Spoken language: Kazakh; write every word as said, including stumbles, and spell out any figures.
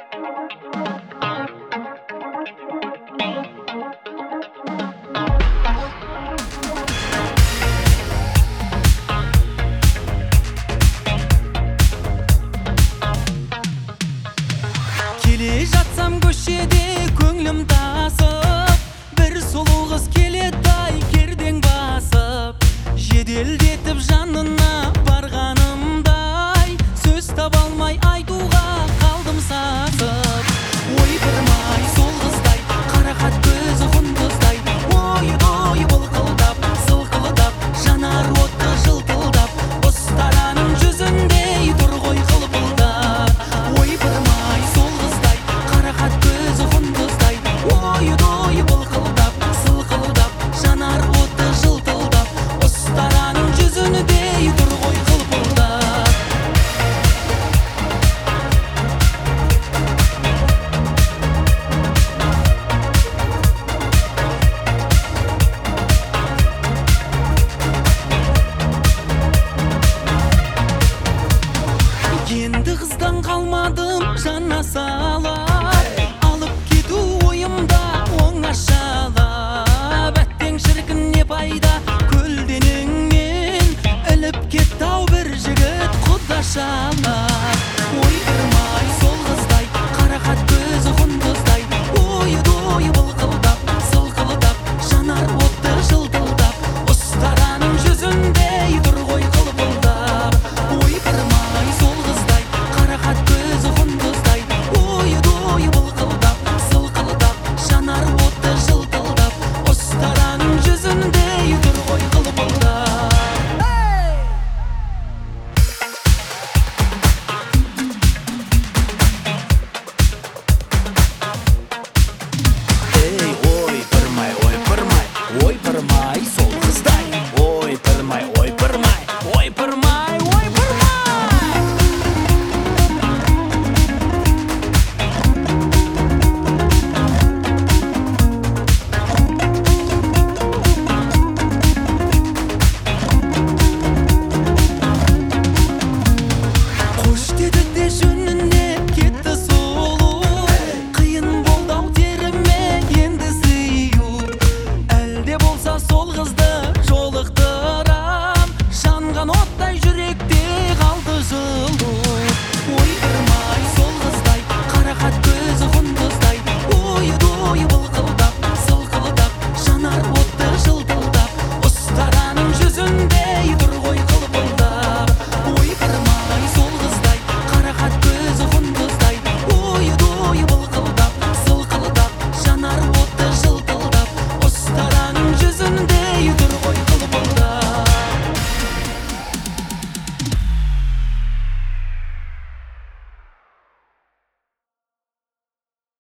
Келе жатсам көшеде көңлім тасып, бір сұлу қыз келеді ай кердең басып. Жеделдетіп жанына барғанымдай, сөз таба алмай айтуға қалдым сасып. Ой тұрмай сол қыздай, қарақат көзі құндыздай, ой-ой былқылдап, сылқылдап, жанар отты жылтылдап, ұстараның жүзіндей тұр ғой қылпылдап. Ой тұрмай сол қыздай, қарақат көзі құндыздай, ой-ой былқылдап, сылқылдап, жанар отты жылтылдап, ұстараның жүзіндей тұр ғой қылпылдап. Енді қыздан қалмадым жана салап, алып кету ойымда оңашалап. Әттең шіркін не пайда көлденеңнен, іліп кетті ау бір жігіт құдашалап.